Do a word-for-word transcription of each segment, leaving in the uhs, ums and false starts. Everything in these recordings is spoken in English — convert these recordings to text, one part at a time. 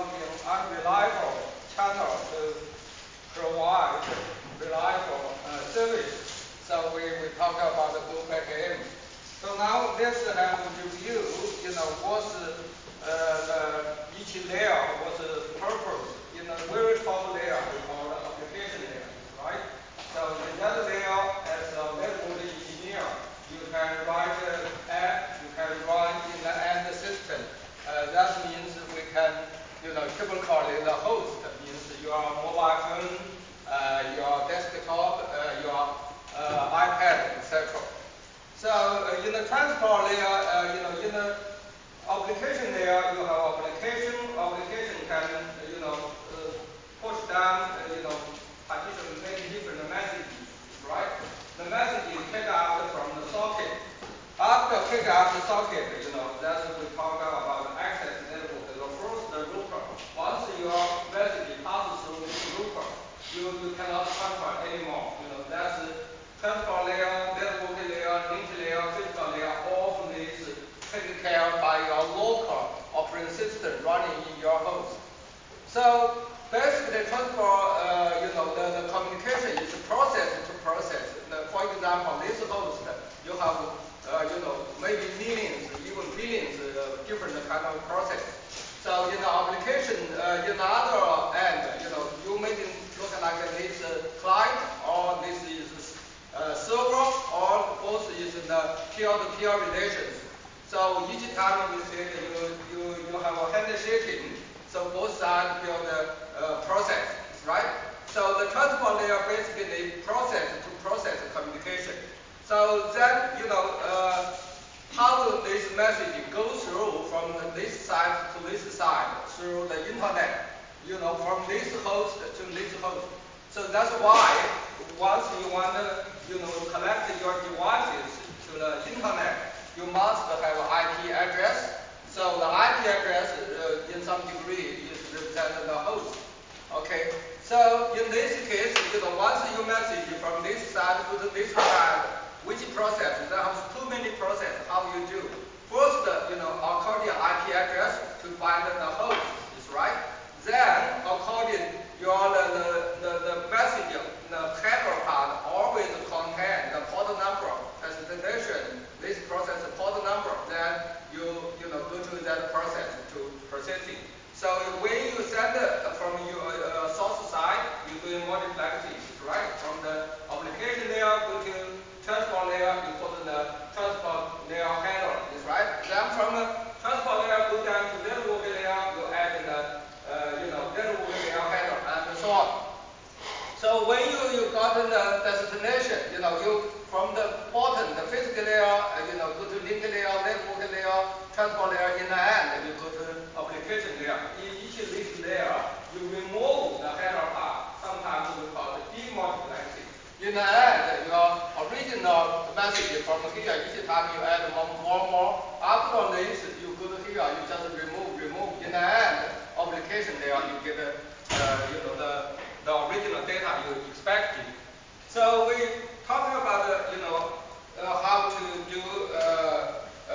something unreliable channel to provide reliable uh, service. So we, we talk about the go back in. So now let's have a review, you know, what's uh, the, each layer, what's the purpose. In the very top layer, we call the application layer, right? So in that layer, as a network engineer, you can write an app, you can run in the end system. Uh, that means we can, you know, typically the host means your mobile phone, uh, your desktop, uh, your uh, iPad, et cetera. So uh, in the transport layer, uh, you know, in the application layer, you have application. Application can, uh, you know, uh, push down, uh, you know, partition many different messages, right? The message is picked up from the socket. After pick up the socket, you know, that's what we talk about the access network. The first, the router. Once your message passes through this router, you, you cannot transfer anymore. You know, that's the transport layer, network layer, link layer, physical layer, all of these taken care of by your local operating system running in your host. So basically, transport, uh, you know, the, the communication is process to process. The, for example, this host, you have, uh, you know, maybe millions, even billions of different kind of process. So in the application, uh, in the other end, you know, you make it look like this uh, client, or this is uh, server, or both is in the peer-to-peer relations. So each time we say that you, you, you have a handshaking, so both sides build the uh, process, right? So the transport layer basically process to process communication. So then, you know, uh, how will this message go through from this side to this side through the internet? You know, from this host to this host. So that's why once you want to, you know, connect your devices to the internet, you must have an I P address. So the I P address, uh, in some degree, is represent the host. Okay. So in this case, you know, once you message from this side to this side, which process? There are too many processes. How you do? First, you know, according I P address to find the host, is right. Then, according your the the, the message, the header part always contain the port number destination. This process port number. Then you you know go to that process to processing. So when you send it from your uh, source side, you do multiplexing, right? From the application layer go to transport layer, you put the transport layer header, is right? Then from the transport layer go down to network layer, you add the uh, you know network layer header and so on. So when you you got the destination, you know you from the bottom, the physical layer, uh, you know go to link layer, network layer, transport layer. In the end, you go to application layer. In each of these layer, you remove the header part. Sometimes we call it demultiplexing. In the end, your original message from here, each time you add more, more, more. After this, you go to here, you just remove, remove. In the end, application layer, you get uh, you know the the original data you expected. So we talking about uh, you know uh, how to do uh, uh,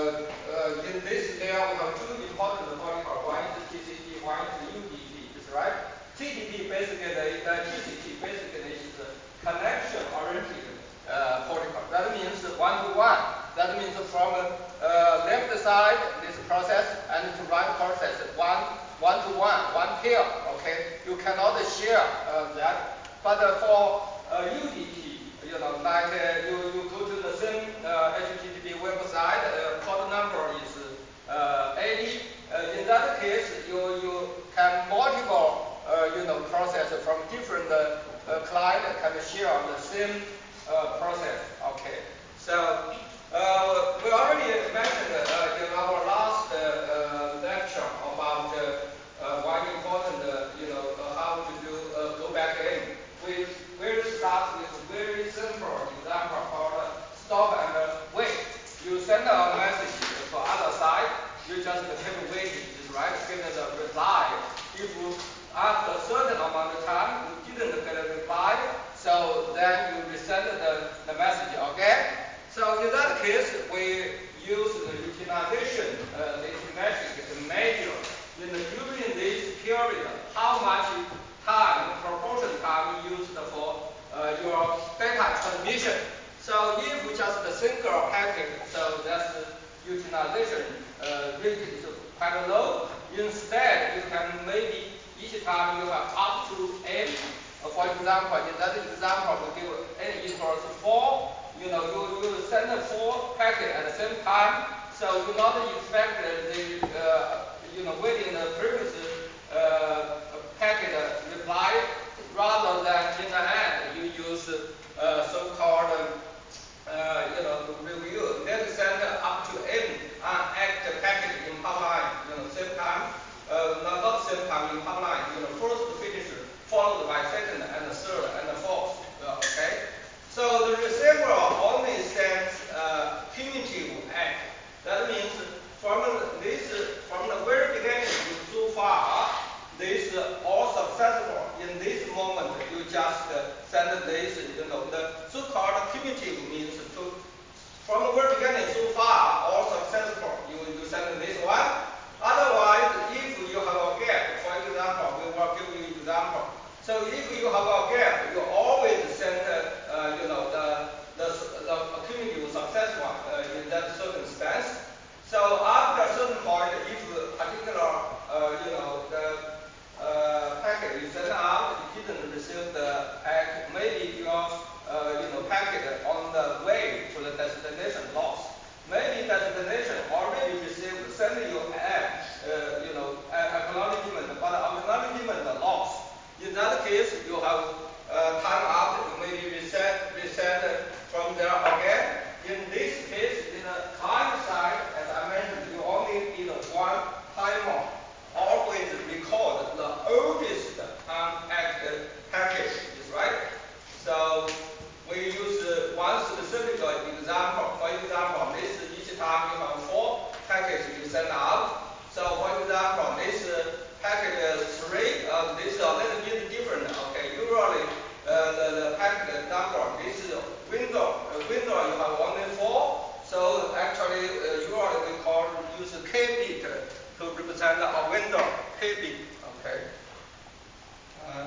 uh, in this layer. We have two important protocol. One is T C P, one is U D P. Is right? T C P basically, the T C P basically is connection-oriented uh, protocol. That means one-to-one. That means from uh, left side this process and to right process one one-to-one, one pair. Okay, you cannot share uh, that. But uh, for uh, U D P, you know, like uh, you you go to the same uh, H T T P website, uh, port number is uh, eighty. Uh, in that case, you you can multiple uh, you know process from different uh, uh, client can share the same uh, process. Okay, so uh, we already mentioned uh, in our last uh, uh, lecture about uh, uh, one important uh, you know uh, how to do uh, go back in. We will start with very simple example called stop and wait. You send a message to other side. You just keep waiting, right? Get the reply. If after a certain amount of time you didn't get a reply, so then you resend the, the message again. So in period, how much time, proportion time used for uh, your data transmission. So if just a single packet, so that's utilization uh, rate is quite low. Instead, you can maybe each time you have up to n. Uh, for example, in that example, we give n equals four. You know, you, you send four packets at the same time. So you not expect the, uh, you know, waiting the previous uh, packet reply, rather than in the end you use uh, so-called uh, you know, review. Then send up to n unactive packet in pipeline, you know, same time, uh, not, not same time in pipeline. You know, first finish followed by second and third and fourth. Uh, okay. So the receiver only sends uh, cumulative act. That means from this, from the very beginning so far, this all successful. In this moment, you just send this, you know, the so-called cumulative means to, from the very beginning so far, all successful. You, you send this one. Otherwise, if you have a gap, for example, we will give you example. So if you have a gap, you always send, uh, you know, the the, the cumulative success one uh, in that circumstance. So after a certain point, if particular, uh, you know, the uh, packet you send out, you didn't receive the packet, maybe your, uh, you know, packet on the way to the destination lost. Maybe destination already received, send you an, uh, you know, acknowledgement, but acknowledgement lost. In that case, you have uh, time out, you maybe reset, reset from there again. In this case, in the time side, as I mentioned, you only need one timer. Always record the oldest unactive package, is right? So we use uh, one specific example. For example, this each time you have four packages you send out. So for example, this uh, packet three, uh, this is a little bit different. Okay, usually uh, the, the packet number, this is window. Uh, window you have only four. So actually, uh, usually we call use k bit to represent a window, k bit. Okay. Uh,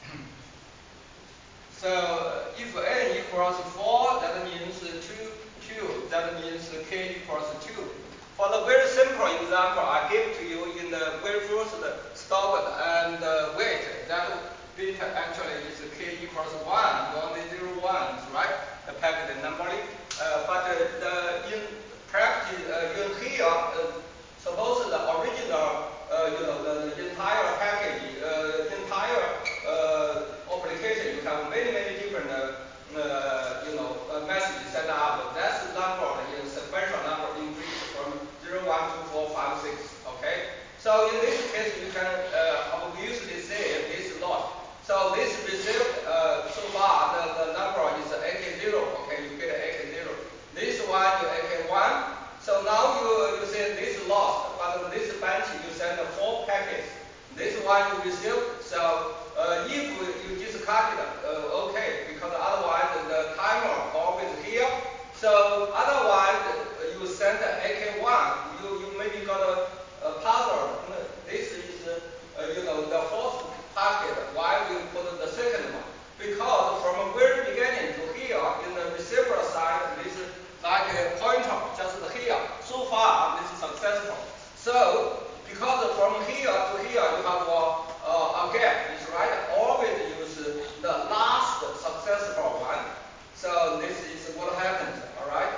so if n equals four, that means two, two. That means k equals two. For the very simple example I gave to you in the very first stop and uh, wait, that bit actually is k equals one, only zero ones, right? The packet numbering. Uh, but uh, the, in practice, uh, in here, uh, suppose the original, uh, you know, the, the entire package, uh, entire uh, application, you have many, many different, uh, uh, you know, uh, messages sent out. That's the number, the sequential number increase from zero, one, two, four, five, six. Okay. So in this case, you can uh, obviously say this lot. So this received uh, so far the, the number is A K zero. Okay, you get A K zero. This one you A K one. So now you you say this lost, but this bunch you send four packets. This one you receive. So uh, if you discard it, uh, okay, because otherwise the timer always here. So otherwise you send A K one. You you maybe got a, a puzzle. This is uh, you know the fourth packet. Why we put the second one? Because from the very beginning to here in the receiver side, this is like a pointer just here. So far this is successful. So because from here to here you have a, uh, a gap, is right? Always use the last successful one. So this is what happens. All right.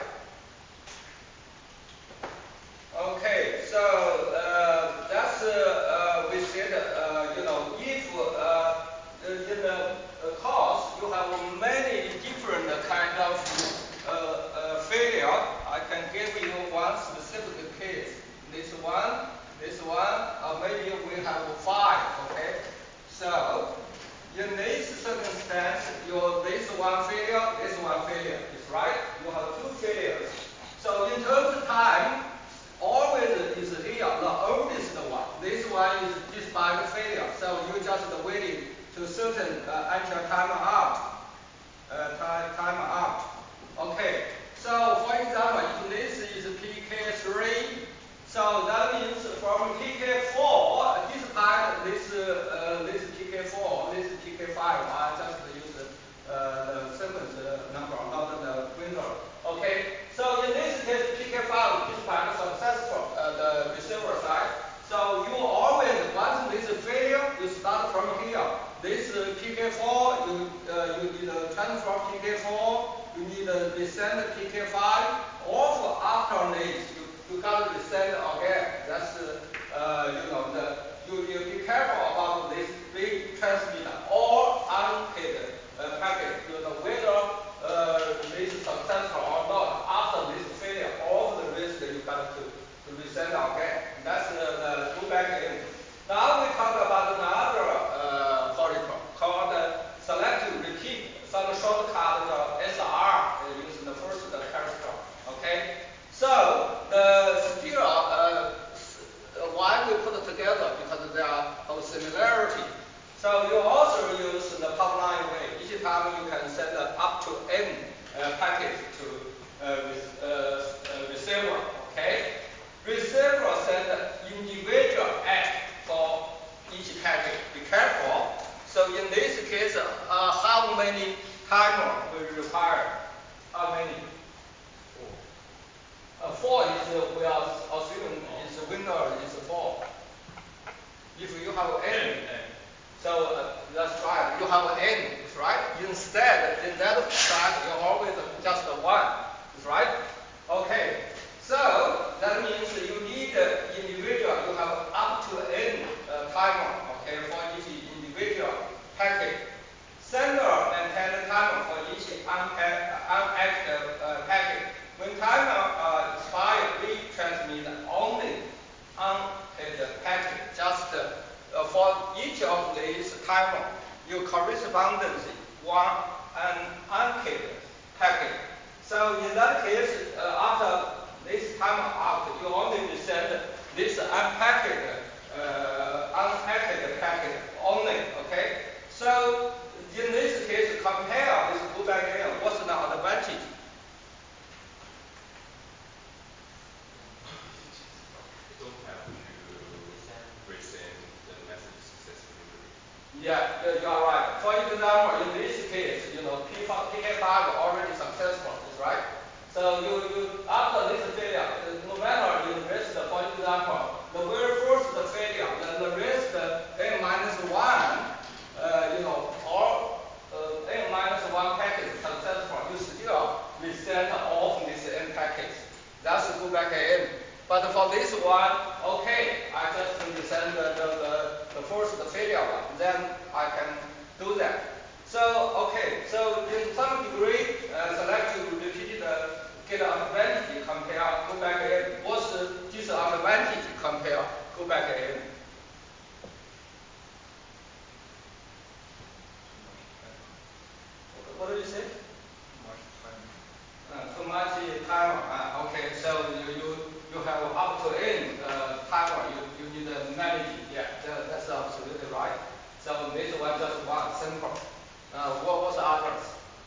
Okay, so uh, that's uh, uh, we said uh, you know if uh, in the uh, course you have many different kind of uh, uh, failure. I can give you one specific case. This one, this one, uh, maybe we have five. Okay, so in this circumstance, your this one failure, this one failure is right. You have two failures. So in terms of time, always is here, the oldest one. This one is despite failure. So you just waiting to certain uh, actual time out. Uh, time, time out. Okay. So for example, if this is P K three, so that means from P K four, despite this you need a transfer P K four, you need a resend P K five. Also after this, you, you got to resend again. That's uh, you know the you, you be careful about this retransmit or unpaid uh, packet. You know whether uh, this is successful or not. After this failure, all the risk you got to, to resend again. That's uh, the go back in. Now we talk about another uh, protocol called uh, selective repeat. Some shortcut of S R uh, using the first the character. Okay. So the still uh, why we put it together because there are of similarity. So you also use the pipeline way. Each time you can send up to n uh, packets to uh, uh, uh, receiver. Okay. Receiver send individual act for each packet. Be careful. So in this case, uh, how many timer will require? How many? Four. Uh, four is uh, we are assuming is winner is four. If you have n, n. so uh, that's right. You have n, right? Instead, in that side, you always just one, right? Okay. So that means you need uh, individual. You have up to n uh, timer, okay, for each individual packet. Sender maintain the timer for each unactive uh, packet. When timer uh, expires, we transmit only unpaid packet. Just uh, for each of these timer, you correspondence one an unpaid packet. So in that case, uh, after this timer out, you only send this unpacked, uh, unpacked packet only. Okay. So in this case, compare with go back in. What's the advantage? Don't have to resend the message successfully. Yeah, you are right. For example, in this case, you know, P K five already successful, is right? So you, you after this failure, no matter you rest, for example, the very first failure, then the rest n minus one, uh, you know, or uh, n minus one packet successful, you still resend all of these n packets. That's go back in. But for this one, okay, I just resend the, the, the, the first the failure one, then I can do that. So, okay, so in some degree, uh, selective repeated uh, get advantage compare go back in. What's the disadvantage compare go back in? What do you say? Uh, too much timer. Uh, okay, so you, you you have up to n uh, timer. You you need to manage. Yeah, that, that's absolutely right. So this one just one simple. Uh, what was the others?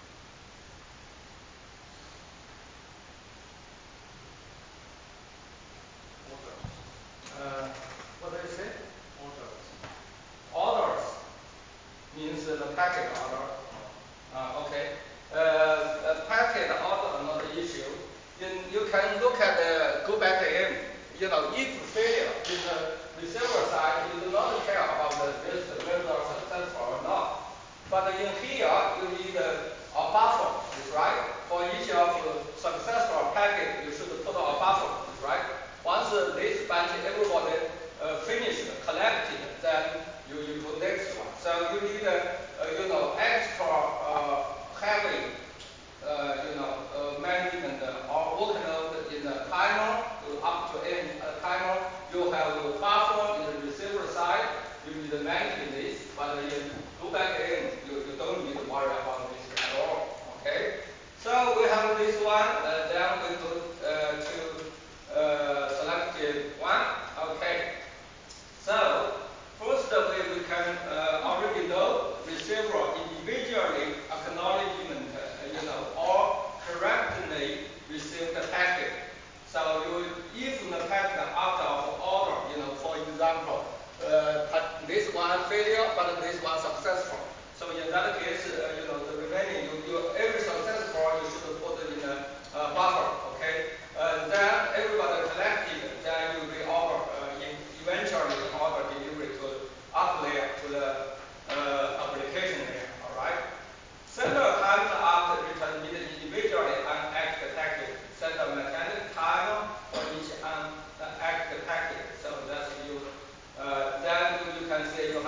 Uh, what do you say? Orders. Orders means uh, the packet order. Uh, okay. Uh, a packet order another issue. In, you can look at the go back in. You know, if failure in the receiver side, you do not care about the risk whether successful or not. But in here, you need a, a buffer, is right? For each of the successful packet, you should put a buffer, is right? Once uh, this batch everybody uh, finished, collected, then you, you do next one. So you need a, uh, you know, extra uh, heavy, uh, you know, uh, management uh, or workload in the timer, you up to n uh, timer. You have a buffer in the receiver side. You need to manage this, but in go back in, you, you don't need to worry about this at all. Okay. So we have this one. Uh, then we go uh, to uh, selected one. Okay. So first way we can uh, already know receiver individually acknowledgement, uh, you know, or correctly receive the packet. So you if the packet out of order, you know, for example, uh, this one failure, but this one successful. So in that case, uh, you know, the remaining, you, you every successful you should put in a uh, buffer. Okay. Uh, then everybody collected, then you reorder uh, in, eventually in order delivery to up layer to the uh, application layer. All right. Second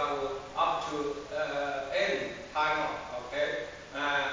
have up to uh, n timer, okay? Uh,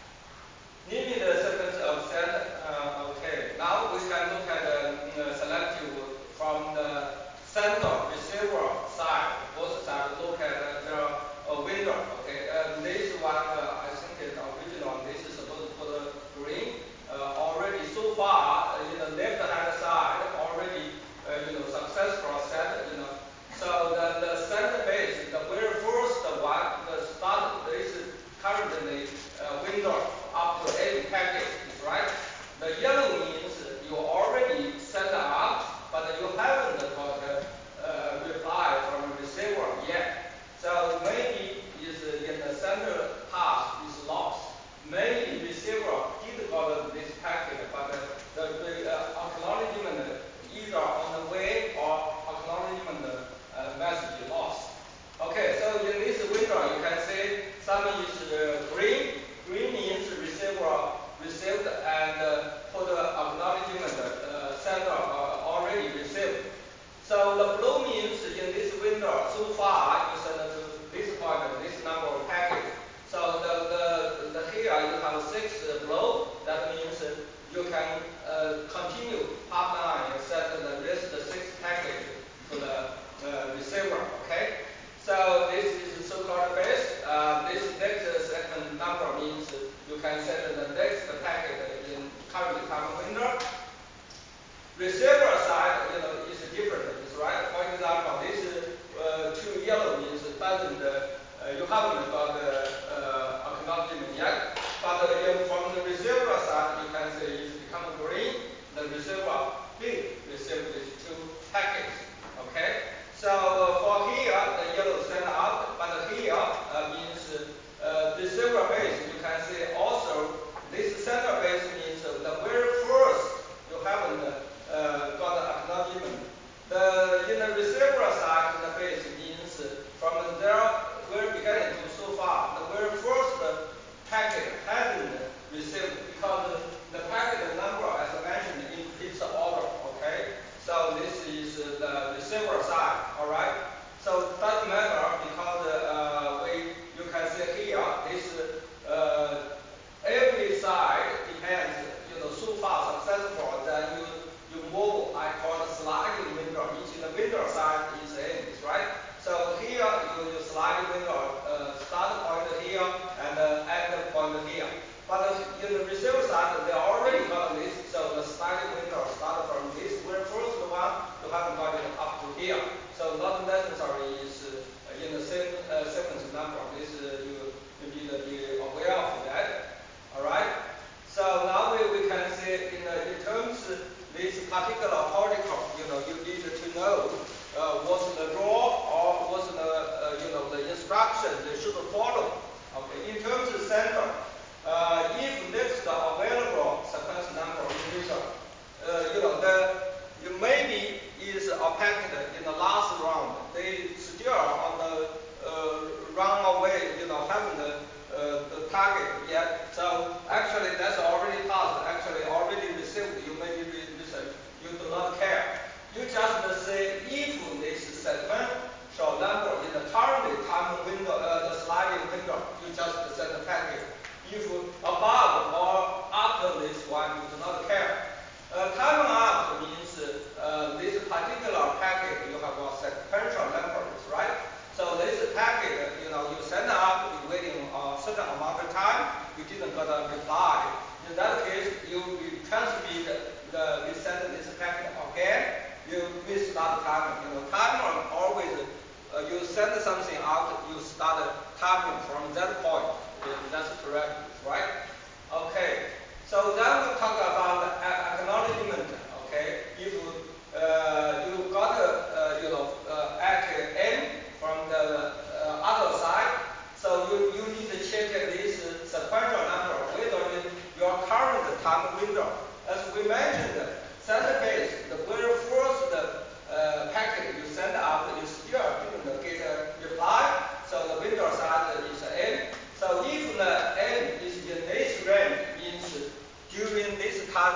limit the sequence of send, uh, okay. Now we can look at the uh, selective from the sender receiver side, both sides look at uh, their uh, window, okay. Uh, this one uh, I think is original, this is supposed to put a green. Uh, already so far, uh, in the left hand side, already uh, you know, successful set, you know. So the, the center base, the very first one, the start, this is currently uh, window up to eight packets, right? The yellow means you already sent up, but you haven't got a uh, reply from the receiver yet. So maybe is in the center path is lost. Maybe receiver did got this packet, but the, the uh, acknowledgement either on the way or acknowledgement uh, message lost. Okay, so in this window you can see some is uh, green. Green means receiver received and uh, for the acknowledgement uh, sender uh, already received. So the blue means in this window so far you send to this point this number of packets. So the, the, the here you have six uh, blue. That means uh, you can uh, continue part nine and send the rest the six packets to the uh, receiver. Okay. So this is so-called base. Uh, this next uh, second number means you can send the next packet in current time window. Receiver side, you know, is different, is right. For example, this uh, two yellow means doesn't uh, you haven't got the uh, acknowledgement yet. But uh, from the receiver side, you can say it's become green. The receiver did receive these two packets. Okay. So uh, for here, the yellow send out, but here uh, means uh, receiver base. You can see also this center base means uh, the very first you haven't uh, got the acknowledgement. The in the receiver side, the base means uh, from their very beginning to so far, the very first packet hasn't received because the packet number, as I mentioned, in its order. Okay. So this is uh, the receiver side, all right? So it doesn't matter because uh, we, you can see here, this uh, every side depends, you know, so far successful, then you, you move, I call the sliding window, each the window side is in, right? So here you, you slide window, uh, start point here and uh, end point here. But in the receiver side, they already got this, so the sliding window start from this very first one, you haven't got it up to here. So not necessarily is uh, in the same uh, sequence number. This uh, you, you need to be aware of that. All right. So now we, we can see in, uh, in terms of this particular particle, you know, you need to know uh, what's the law or what's the uh, you know the instruction they should follow. Okay. In terms of center. Uh, if next available sequence number in user, uh, you know, the you maybe is a packet in the last round, they still on the uh, run away, you know, haven't uh, the target yet. So actually that's already passed, actually already received. You maybe listen, you do not care. You just say if this segment show number in the current time window, uh, the sliding window, you just send the packet. If above or after this one, you do not care. Uh, time out means uh, this particular packet you have a sequential numbers, right? So this packet, you know, you send out, you waiting a certain amount of time, you didn't get a reply. In that case, you will transmit the, you send this packet again, you restart timing. You know, timer always, uh, you send something out, you start timing from that point. That's correct, right? Okay. So then we talk about acknowledgement. Okay. If uh, you got uh, you know uh, at N from the uh, other side, so you, you need to check this sequential number whether in your current time window. As we mentioned, send base, the very first uh, packet you send out, you still didn't get a reply. So the window side is N. So if the N is in this range, means during this time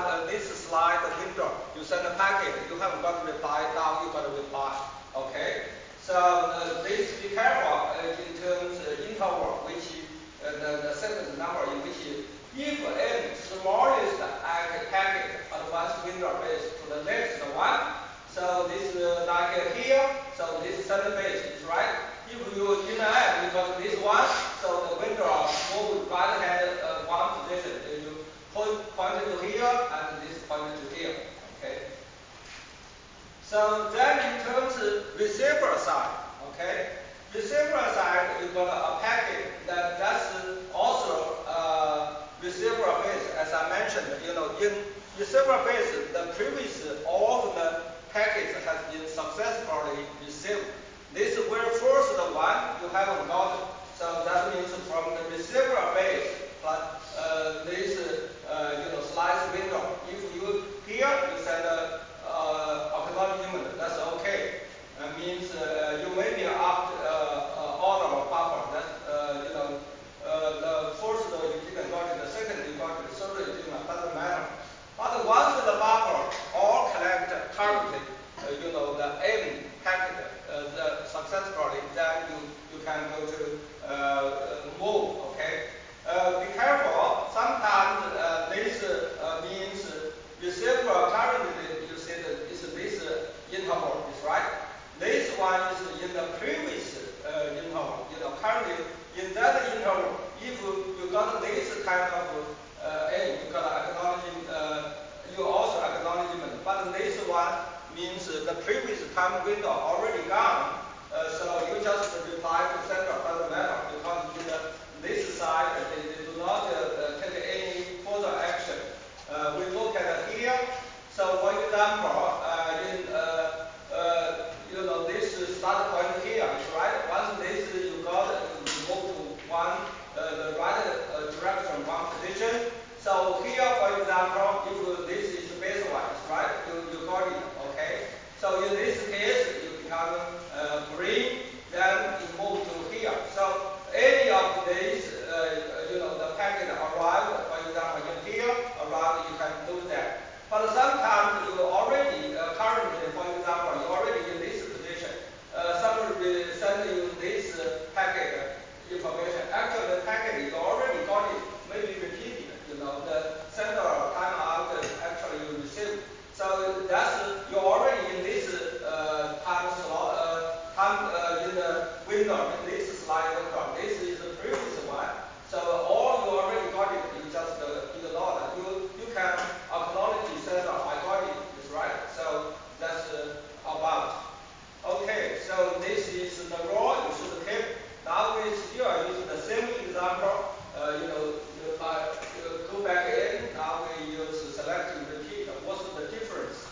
So then in terms of receiver side, okay, receiver side you got a packet that that's also uh, receiver base. As I mentioned, you know, in receiver base, the previous all of the packets has been successfully received. This very first one you haven't got it. So that means from the receiver base plus uh, this uh, you know slice window. If you here you send a uh, acknowledgement, that's okay. That means uh, you may be opt uh, uh, order of buffer. That uh, you know uh, the first you didn't got it, the second you got it, the third you didn't. Doesn't matter. But once the buffer all collect currently, uh, you know the M packet uh, the successfully, then you you can go to uh, uh, move. Okay. Uh, be careful. Sometimes uh, this uh, means receiver currently you see that is this uh, interval is right. This one is in the previous uh, interval. You know currently in that interval, if you got this kind of uh, A, you got acknowledging, uh, you also acknowledgement. But this one means the previous time window already gone. Uh, so you just reply to sender, doesn't matter, because in the, this side they, they do not uh, uh, take any further action. Uh, we look at here. So for example, uh, in uh, uh, you know this start point here is right. Once this you got it, you move to one uh, the right uh, direction, one position. So here, for example, if this is base wise, right? You you got it, okay. So in this case, you become uh, green, then you move to here. So any of these, uh, you know, the packet arrived, for example, in here, arrived, you can do that. But sometimes you already, uh, currently, for example, you already in this position. Uh, somebody send you this uh, packet information. Actually, the packet you already got it, maybe repeated. You know, the sender timeout actually you received. So that's you're already in this uh, time slot, uh, time uh, in the window, in this slide window. This is the previous one. So all you already got it, you just uh, ignore it. You you can acknowledge sender, I got it, is right. So that's uh, about. Okay, so this is the rule you should keep. Now we still use the same example. Uh, you know, you, uh, you go back in. Now we use select and repeat. What's the difference?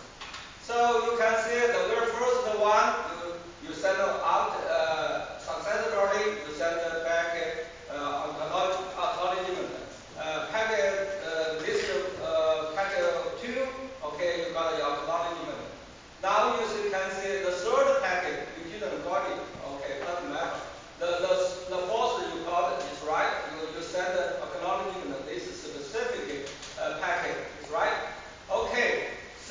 So you can see the very first one, you, you send out uh, successfully, you send back uh, acknowledgement. Uh, packet, uh, this uh, packet two, okay, you got your acknowledgement. Now you see, can see the third packet, you didn't got it, okay, doesn't matter. The, the, the fourth you got it is right, you, you send acknowledgement, this is specific uh, packet, is right? Okay, so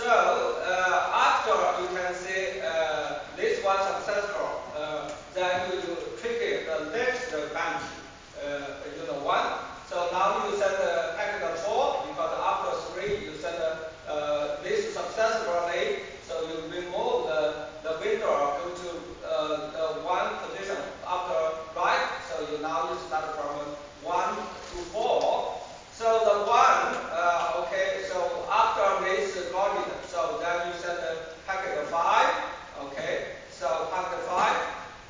uh, after you can see uh, this one successful, uh, then you, you trigger the next bunch, uh, you know, one. So now you send the packet four, because after three you send uh, this successfully, so you remove the, the window, go to uh, the one position after right, so you now you start from one to four. So the one, uh, okay, so after this got it, so then you send the packet five, okay, so packet five,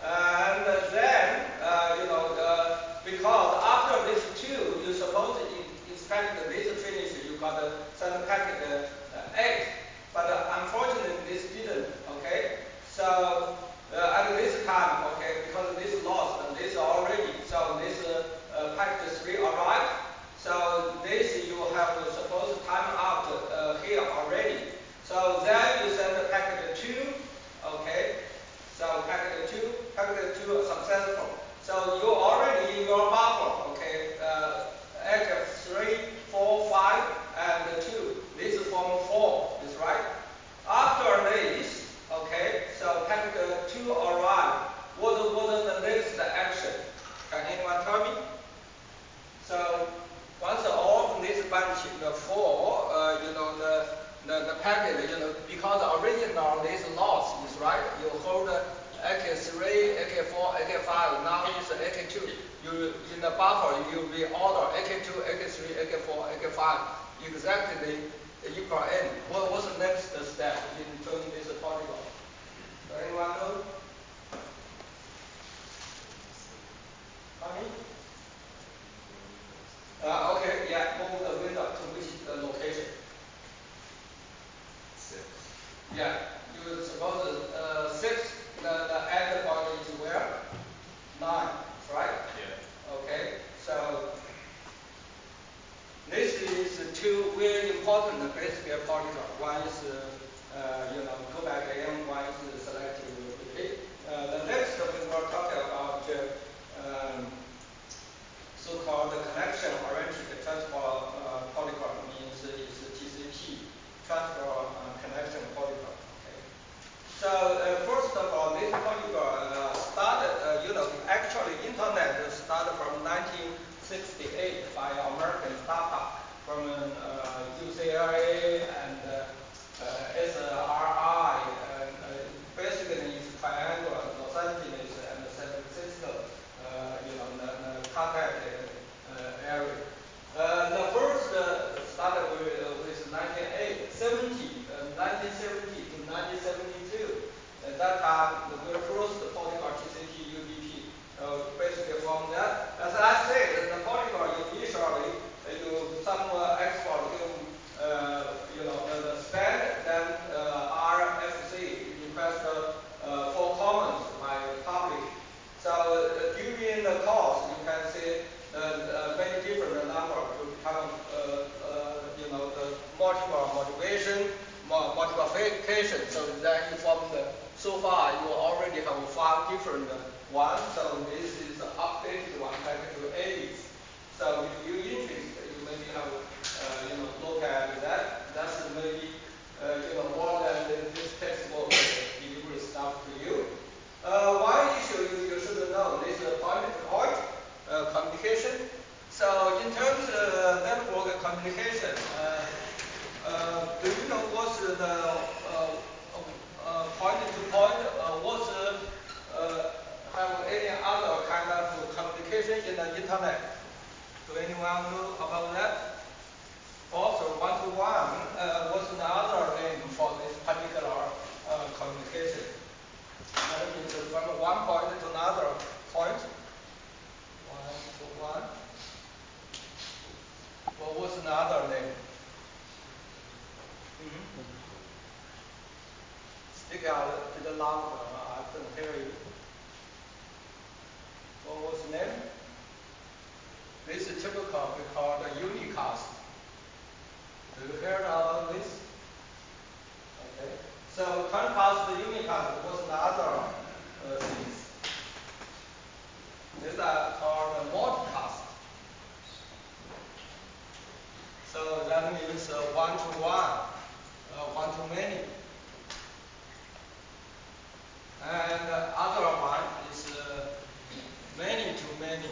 and then, uh, you know, uh, because after this two, you suppose you expect this finish, you got to send packet uh, eight, but uh, unfortunately this didn't, okay, so uh, at this time, okay, because this lost, and this already, so this uh, uh, packet three arrived. So this you have supposed time out uh, here already. So then you send the packet two, okay. So packet two, packet two successful. So you already in your buffer, okay. Uh, X three, four, five, and two. This is form four, is right. After this, okay. So packet two arrived. What was the next action? Can anyone tell me? So once all of this bunch the four, uh, you know the, the the packet, you know, because original this loss is right. You hold A K three, A K four, A K five. Now it's A K two. You in the buffer you reorder A K two, A K three, A K four, A K five exactly equal n. What what's the next step in doing this polygon? important basically polygon. One is uh, you know go back again, one is selective repeat. Uh, the next we will talk about uh, um, so-called connection-oriented transfer uh, polygon, means it's T C P, transfer uh, connection polygon. Okay. So uh, first of all, this polygon uh, started, uh, you know, actually internet started from nineteen sixty-eight by American startup from uh, U C L A and uh, uh, S R I, and uh, basically it's triangle, Los Angeles and San Francisco, uh, you know, the, the contact uh, area. Uh, the first uh, started with, uh, with nineteen seventy, uh, nineteen seventy to nineteen seventy-two. At that time, the very first polygon T C P U D P, uh, basically from that. As I said, the polygon initially, uh, you some uh, export you, uh, you know, the, the spec, then uh, R F C request uh, for comments by publish. So uh, during the course, you can see uh, uh, many different numbers to become, uh, uh, you know, the multiple motivation, multiplication. So then you form the, so far you already have five different ones. So this is the updated one back to eight. So if you're interested, you maybe have, uh, you know, look at that. That's maybe, uh, you know, more than this textbook delivery stuff to you. Uh, one issue you, you should know is the point-to-point uh, communication. So in terms of network communication, uh, uh, do you know what's the uh, uh, point-to-point? Uh, what's uh, uh, have any other kind of communication in the internet? Do anyone know about that? Also, one-to-one, uh, what's another name for this particular uh, communication? That means from one point to another point. One to one. Well, what's another name? Mm-hmm. Speak out a bit louder. I couldn't hear you. What was the name? This is typical. We call the unicast. Do you hear about this? Okay. So contrast the unicast was another uh, things. These are called the multicast. So that means uh, one to one, uh, one to many. And the other one is uh, many to many.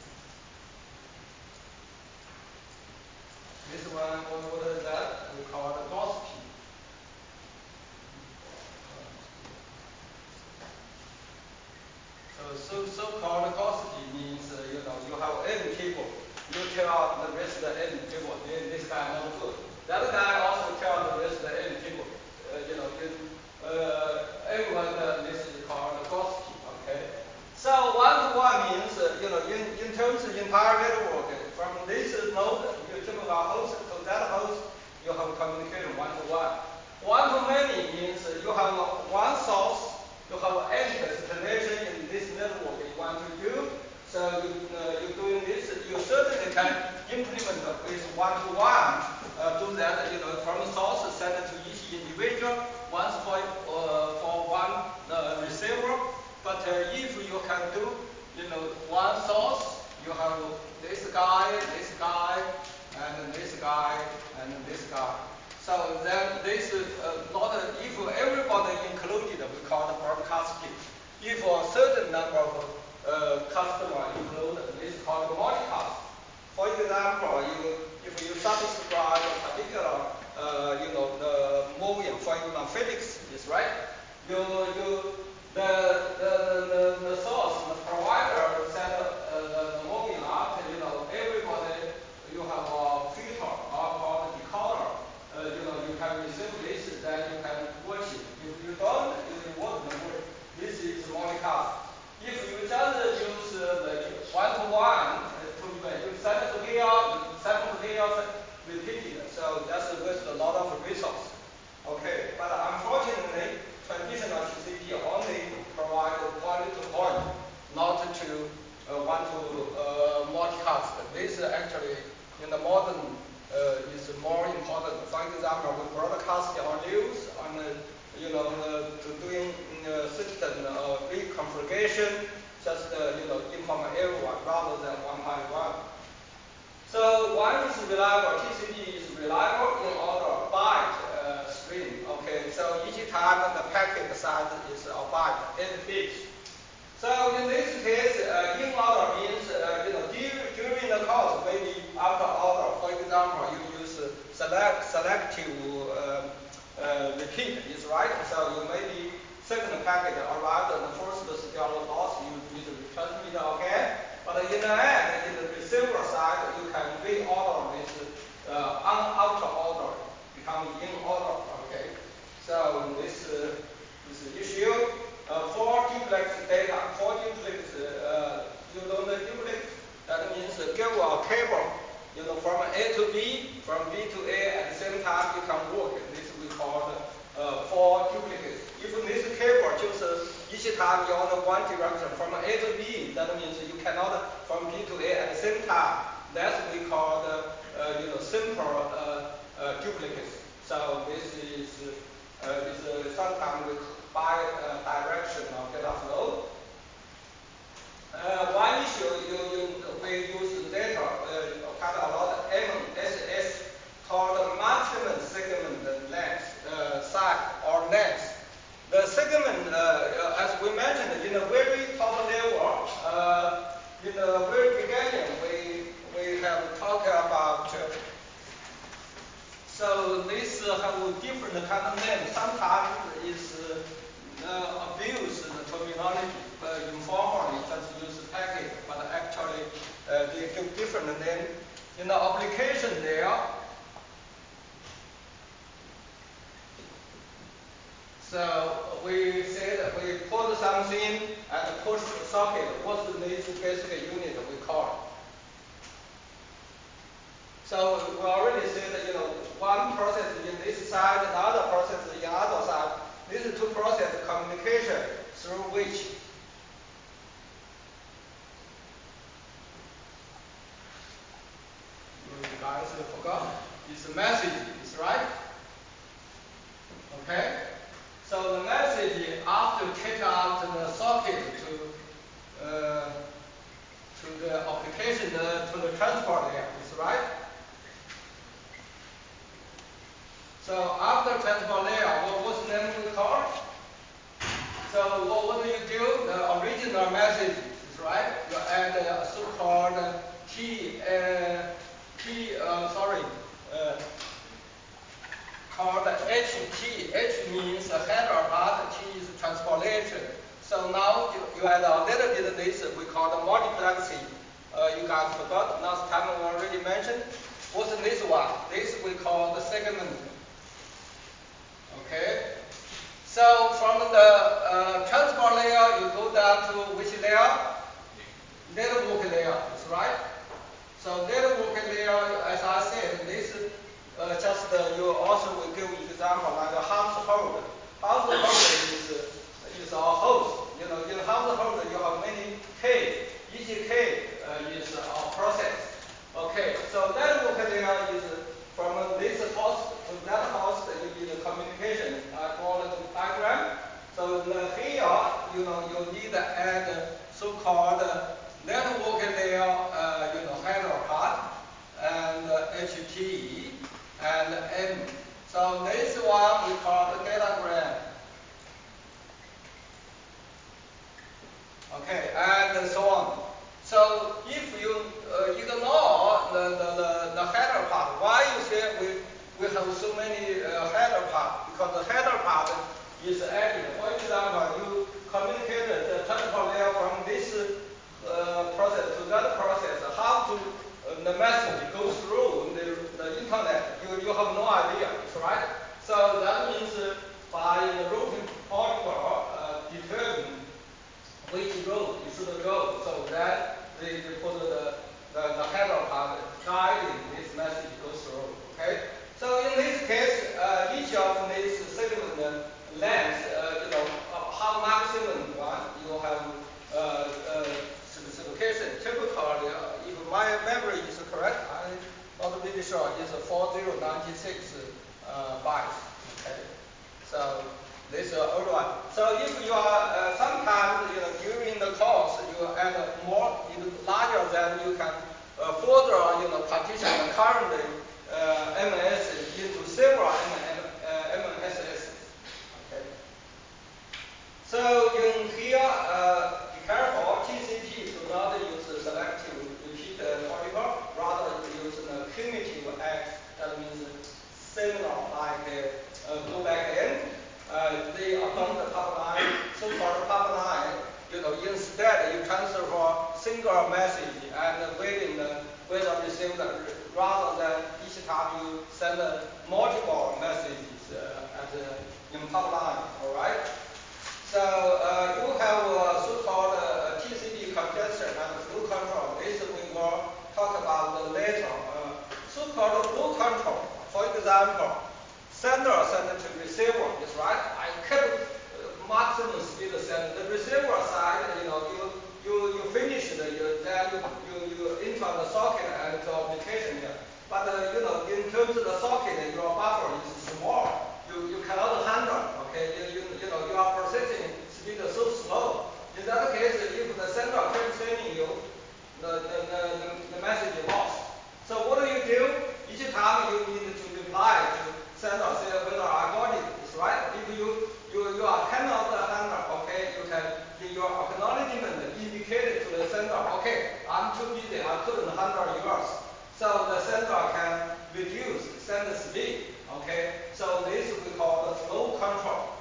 This one, what is that? We call it gossiping. So, so, so-called gossiping means, uh, you know, you have n people. You tell the rest of the n people, this guy not good. The other guy also tell the rest of the n people, uh, you know, you, uh, everyone, uh, this is called gossiping, okay? So one-to-one means, uh, you know, in, in terms of entire network, from this node, you typically host to that host, you have communication one-to-one. One-to-many means uh, you have one source, you have any destination in this network you want to do. So you, uh, you're doing this, you certainly can implement with one-to-one, uh, do that, you know, from the source, send it to each individual, once for, uh, for one uh, receiver. But uh, if you can do, you know, one source, you have this guy, this guy, and this guy, and this guy. So then this is uh, not, a, if everybody included, we call it broadcasting. If a certain number of uh, customers included, this is called multicast. For example, you, if you subscribe a particular, uh, you know, the movie, for example, Felix is right. You, you, the, the, the, the source, the provider send uh, the, the movie out, you know, everybody, you have a filter or called decoder. Uh, you know, you can receive this, then you can watch it. If you don't, it won't work. This is multicast. If you just use uh, the one-to-one, uh, you send it to here, you send it to here, repeat it. So that's waste a lot of resources. Okay, but unfortunately, traditional T C P only provide point-to-point, not to uh, one to uh, multicast. This actually, in the modern uh, is more important. For example, we broadcast our news on, uh, you know, uh, to doing uh, system uh, reconfiguration, just uh, you know, inform everyone rather than one by one. So one is reliable. T C P is reliable in order byte uh, stream. Okay, so each time the packet size is a byte, eight bits. So in this case, uh, in order means uh, you know during the course, maybe after order. For example, you use uh, select selective uh, uh, repeat is right. So you maybe second packet arrived and the first still lost. You need to transmit. Okay, but in the end, in the receiver side, you can reorder this uh, out order become in order. Okay, so this uh, this issue. Uh, for duplex data, for duplex, uh, you know the duplex, that means uh, give a cable, you know, from A to B, from B to A at the same time you can work. This we call uh, for duplicate. If this cable just uh, each time you only one direction from A to B, that means you cannot from B to A at the same time. That's we call the, uh, you know, simple uh, uh, duplicates. So this is uh, is uh, sometimes we by uh, direction of data flow. Uh, one issue you, you, we use later uh, quite a lot M S S called maximum segment length, uh, size or length. The segment, uh, as we mentioned, in the very top level, uh, in the very beginning, we we have talked about. Uh, so this uh, have different kind of names. Sometimes is uh, Uh, abuse the terminology, but informally just use packet, but actually uh, they give different name. In the application there, so we said we put something and push the socket. What's the next basic unit we call? So we already said that, you know, one process in this side, another process in the other side. These two processes communication through which you guys forgot. It's a message, is right? Okay? So the message after take out the socket to uh, to the application uh, to the transport layer, is right? So after transport layer, what was the name we call? So what, what do you do? The original message is right. You add a so-called T, uh, T, uh, sorry, uh, called H T. H means the header part. T is transpolation. So now you, you add a little bit of this. We call the multiplexing. Uh, you guys forgot last time we already mentioned. What's this one? This we call the segment. Okay. So from the uh, transport layer, you go down to which layer? Network layer, is right? So network layer, as I said, this uh, just uh, you also will give example like a household. Household is is a host. You know, in household you have many K. Each K uh, is a process. Okay, so network layer is from this host to that host. You need a communication. I call it diagram. So here, you know, you need to add so-called network layer, uh, you know, header part, and uh, H T and M. So this one we call the datagram. Okay, and so on. So if you uh, ignore the, the, the, the header part, why you say we, we have so many uh, header part? Because the header part is added. For example, you communicate the transport layer from this uh, process to that process. How to uh, the message goes through the, the internet? You, you have no idea, right? So that means uh, by the routing protocol uh, determine which road you should go. So that they, they put the, the, the header part guiding this message goes through. Okay. So in this case, uh, each of these segment lengths, uh, you know, uh, how maximum one you have uh, uh, specification. Typically, uh, if my memory is correct, I not really pretty sure it's four zero ninety-six uh, bytes. Okay, so this is old one. So if you are uh, sometimes you know during the course you add more even larger than you can uh, further you know partition the current uh, M S into several M S S. Okay. So in here, uh, be careful. T C P do not use the selective repeat multiple, rather use the cumulative X. That means similar like uh, go back N. Uh, they adopt the pipeline, so-called pipeline. You know, instead you transfer single message and waiting whether received rather than each time you send multiple messages uh, at uh, in pipeline. All right. So uh, you have a so-called uh, T C P congestion and flow control. This we will talk about later. Uh, so-called flow control. For example, sender send to receiver is right. I kept uh, maximum speed send. The receiver side, you know, you you you finish the you, then you you you enter the socket and the application here. But uh, you know, in terms of the socket, your buffer is small. You you cannot handle. Okay, you, you you know your processing speed is so slow. In that case, if the sender keeps sending you the the, the, the, the message lost. So what do you do? Each time you need to reply to sender say whether I got it. Is right. If you you you are cannot handle, okay, you can in your acknowledgement indicate to the sender, okay, I'm too busy, I couldn't handle yours. So the sender can reduce send speed. Okay, so this we call the flow control.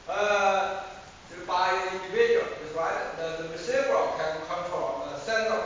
Uh, by individual, is right. The, the receiver can control the sender.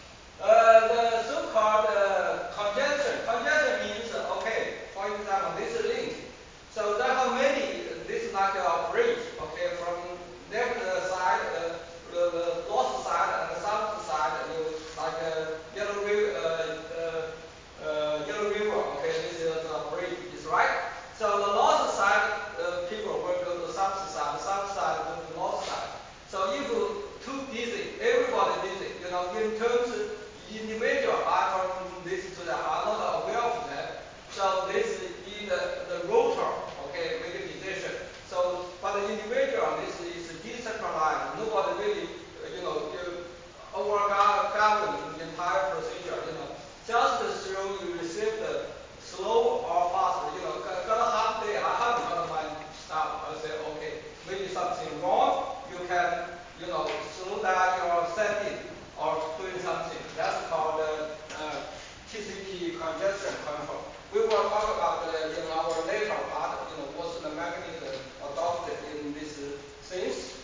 Uh, the so-called uh, congestion. Congestion means okay. For example, this link. So there are many. This is like a bridge. Okay, from left side, uh, the, the north side and the south side. You like a yellow river. Uh, uh, uh, yellow river. Okay, this is a bridge. Is right. So the north side uh, people will go to the south side. The south side go to the north side. So if too busy, everybody busy. You know, in terms of individual are from this to that are not aware of that. So this in the, the router, okay, make a decision. So but the individual, this is decentralized. Nobody really, you know, you over govern the entire procedure. You know, just through you receive the slow or fast. You know, got a half day, I haven't got my stuff. I say okay, maybe something wrong. You can, you know, slow down your sending or doing something. That's called uh, uh, T C P congestion control. We will talk about uh, in our later part, you know, what's the mechanism adopted in these uh, things.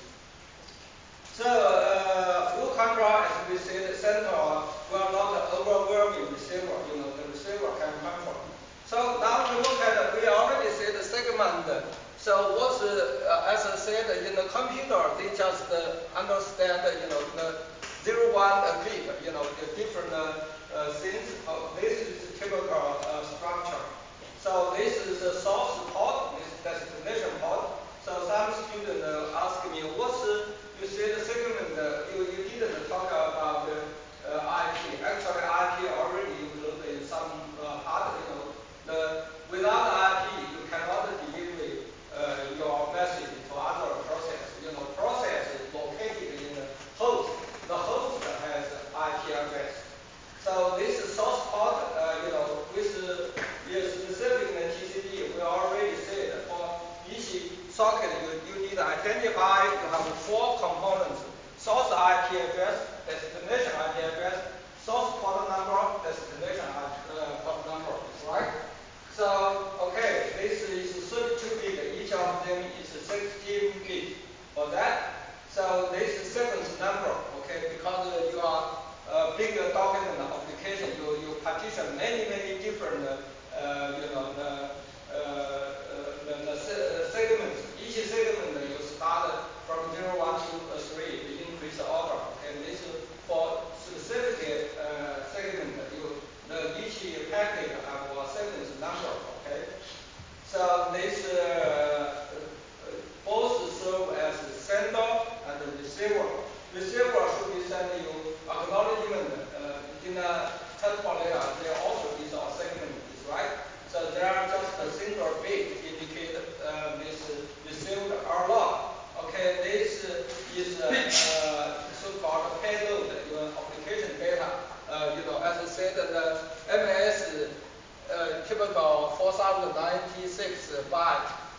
So uh, flow control, as we said, center will not overwhelming receiver. You know, the receiver can control. So now we look at, we already said the segment. So what's, uh, as I said, in the computer, they just uh, understand, you know, the zero one uh, bit, you know, the different uh, uh, things. Uh, this is typical uh, structure. So this is the source port, this is destination port. So some students uh, ask me, what's, uh, you said segment, uh, you, you didn't talk about uh, I P. Actually, I P already included in some uh, part, you know. The, without I P, you cannot deliver uh, your message to other process. You know, process is located in the host. The host has I P address. So this source port, uh, you know, with uh, specific in T C P, we already said for each socket you, you need to identify. You have four components: source I P address, destination I P address, source port number, destination uh, port number. Is right. So, okay, this is thirty-two bit. Each of them is sixteen bit. For that, so this is sequence number. Okay, because uh, you are a big uh, document application, you you partition many many different uh, you know the uh, uh, the, the se segments. Each segment uh, you start from zero one to uh, three. You increase the order. And this is for specific uh, segment. You the each packet have a sequence number. Okay. So this uh, both serve as sender and receiver. Receiver should be sending you acknowledgement uh, in a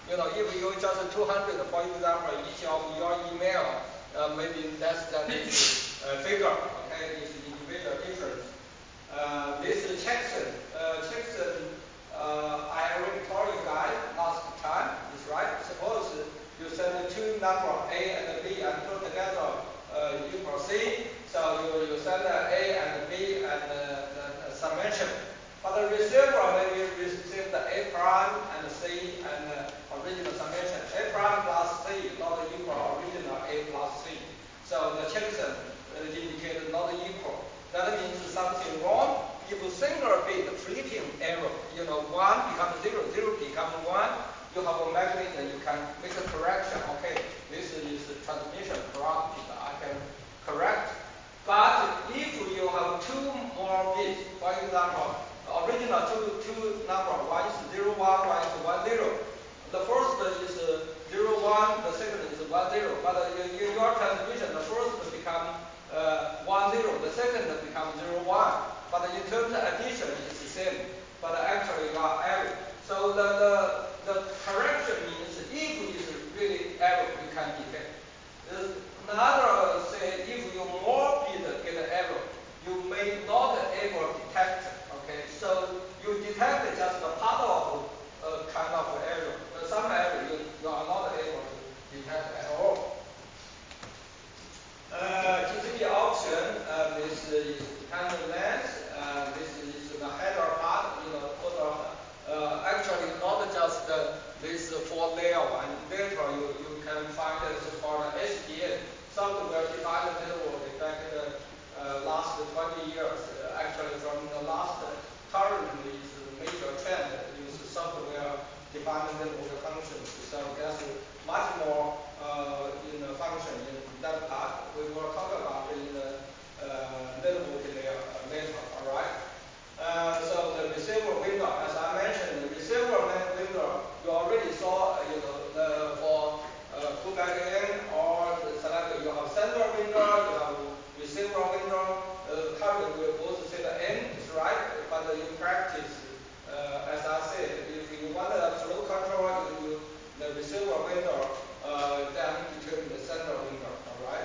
You know, if you just two hundred, for example, each of your email, uh, maybe less than this uh, figure, okay, this individual difference. Uh, this is checksum. Uh, checksum, uh, I already told you guys last time, is right. Suppose you send two numbers A and B and put together uh, equal C. So you, you send uh, A and B and uh, the, the summation. But the receiver maybe receive the A prime and C and uh, original summation. A prime plus C not equal original A plus C. So the checksum uh, indicates not equal. That means something wrong. If a single bit flipping error, you know, one becomes zero, zero becomes one, you have a mechanism, you can make a correction. Okay, this is the transmission parameter. I can correct. But if you have two more bits, for example, original two, two number, one is zero, one, one is one, zero. The first is uh, zero, one, the second is one, zero. But uh, in your transmission, the first become uh, one, zero, the second become zero, one. But in terms of addition, it's the same. But actually, you are error. So the, the, the correction means if it's really error, you can detect. Uh, another say if you more bit get error, you may not able to detect. Okay, so you detect just a part of uh, kind of error. But some error you, you are not able to detect at all. Uh, T C P option, uh, this is kind of length, uh, this is the header part, you know, total, uh, actually not just uh, this four layer one. Later you, you can find it's called S D N, software defined network back in the uh, last twenty years. Uh, actually from the last, currently is the major trend, use software defined network functions. So that's much more uh, in the function in that part. We will talk about in the uh, network layer uh, later, all right? Uh, so the receiver window, as I mentioned, the receiver window, you already saw, uh, you know, the, for uh, two back N or select, you have sender window, you have receiver window. Uh, currently we both say the N is right, but uh, in practice, uh, as I said, if you want a flow control, you, you the receiver window, uh, then between the sender window, all right?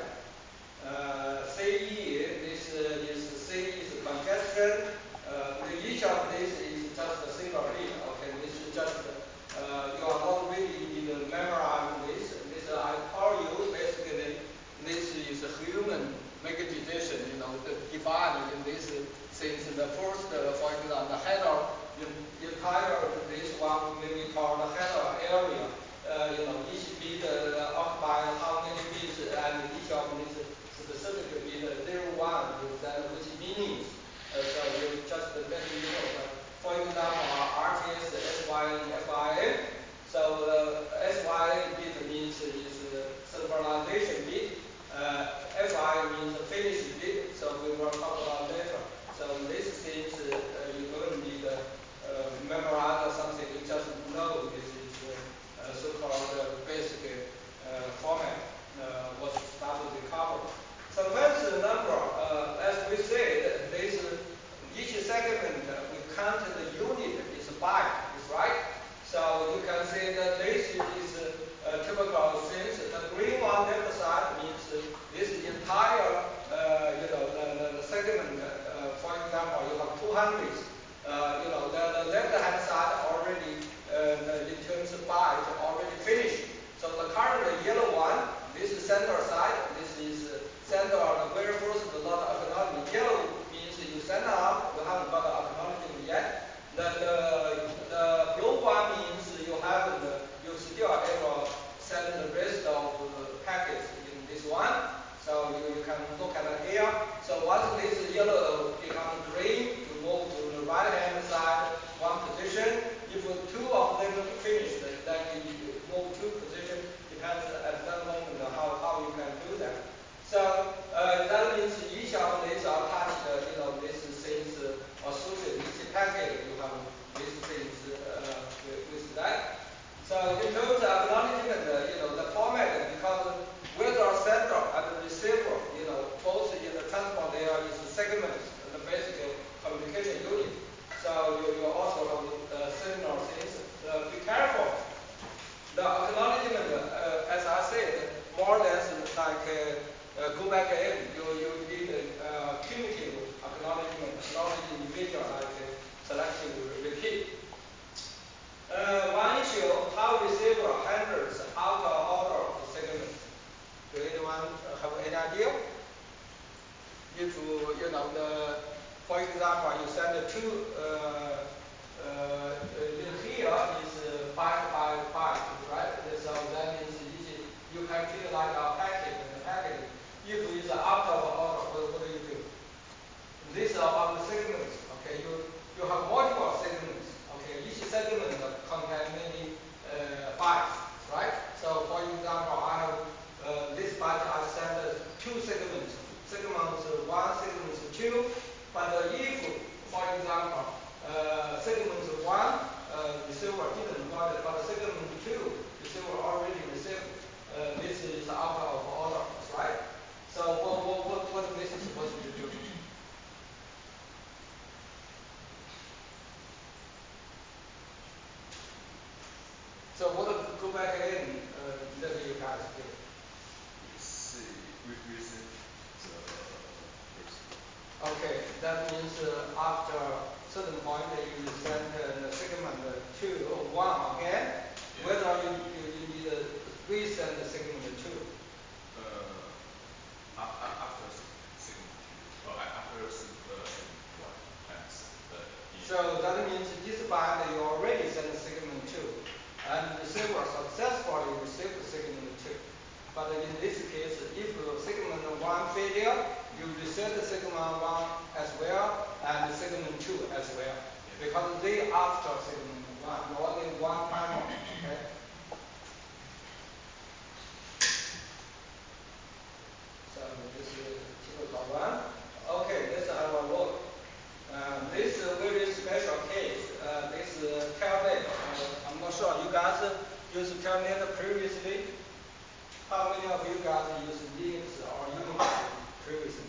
Uh, C E, this uh, is C is congestion. Uh, each of these is just a single bit. Okay, this is just uh, you are not really need to memorize this. This uh, I tell you basically this is a human make a decision. You know, the define in this since the first, uh, for example, the header in entire this one maybe called the header area. Uh, you know, each bit uh, occupy how many bits, and each of these specific bit uh, zero, one, then which meanings. Uh, so you just let me know. Uh, for example, R T S, S Y N, F I N. So the S Y N bit means is uh, synchronization bit. Uh, F I means finish bit. So we will talk about later. So these things uh, you don't need to uh, memorize or something. You just know this is uh, so-called uh, basic uh, format uh, was started to cover. Sequence number, uh, as we said, this each segment uh, we count the unit is byte, is right? So you can say that this is uh, typical things. The green one left side means uh, this entire uh, you know the, the, the segment. Uh, for example, you have two hundred. Uh, you know the, the left hand side already uh, in terms of byte already finished. So the current yellow one, this is center side. This is uh, center on the very first not acknowledgement. Yellow means you send up, you haven't got the acknowledgement yet. The, the, the blue one means you haven't, you still are able to send the rest of the packets in this one. So you, you can look at it here. So once this yellow becomes green, you move to the right. you know, the, for example, you send the two, uh, uh, in here is uh, byte by byte, right? So that means each, you can treat it like a packet and a packet. If it's out of order, what, what do you do? This is about the segments, okay? You, you have multiple segments, okay? Each segment contains many uh, bytes, right? So for example, I have uh, this byte, I send uh, two segments, segments one, segments two, but uh, if, for example, uh, segment one, uh, receiver didn't got it, but segment two, receiver already received, uh, this is out of order, right? So what, what, what, what this is supposed to do? So what go back in, uh, let you guys do. We see, we receive the first. Okay, that means uh, after certain point uh, you send uh, the segment uh, two or one again. Yeah. Whether you, you, you need to resend the segment two. Uh, after segment two, or after segment one times the. So that means this byte you already sent the segment two, and the receiver successfully received the segment two. But in this case, if segment one failure, you reset the segment one as well and segment two as well. Because they after segment one, you only one timer, okay? So this is typical one. Okay, this is our look. Uh, this is a very special case. Uh, this uh, Telnet, uh, I'm not sure you guys used Telnet previously. How many of you guys use Linux or Unix previously?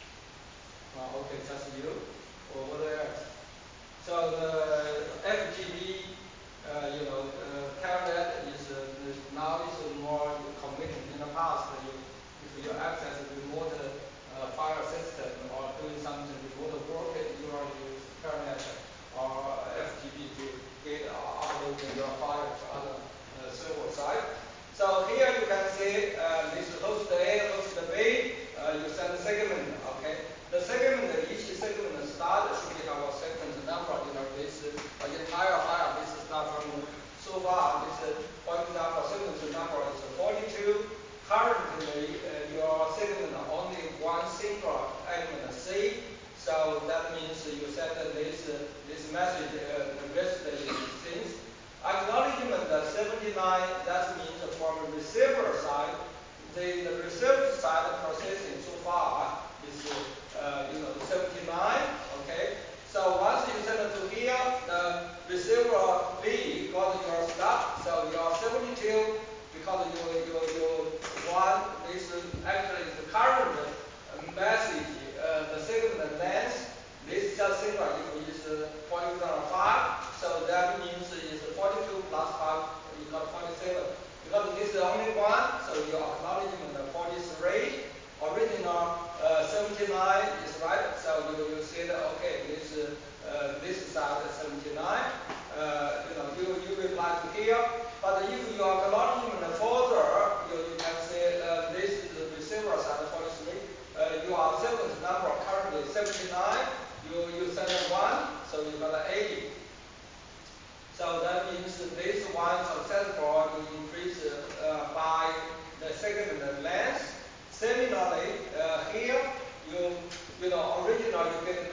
Uh, okay, just you. Or what else? So the F T P, uh, you know, uh, Telnet is, uh, is now is more convenient. In the past, you, if you access remote uh, file system or doing something remote work, you are use Telnet or F T P to get uh, upload your file to other uh, server side. So here you can see uh, this host A, host B, uh, you send a segment, okay? The segment, each segment start should be our segment number, you know, this uh, entire file, this is not from so far, this uh, for example, segment number is forty-two. Currently, uh, your segment only one single element C, so that means you send this, uh, this message, uh, the rest is things. Acknowledgement seventy-nine, that means from the receiver side, the, the receiver side processing so far is uh, you know seventy-nine, okay? So once you send it to here, the receiver B got your stuff, so you are seventy-two because you you you want this actually the current message, uh, the segment length. This is just single if it is uh, for example five, so that means it's forty-two plus five, you got forty-seven. Because this is only one, so your acknowledgement forty-three, original uh, seventy-nine is right, so you, you say that okay, this uh, this side is seventy-nine, uh, you know, you, you reply to here, but if your acknowledgement further, you, you can say uh, this is the receiver side forty-three, uh, your segment number currently seventy-nine, you, you send one, so you got eighty. So that means this one successful, you increase uh, by the segment length. Similarly, uh, here you you know originally you get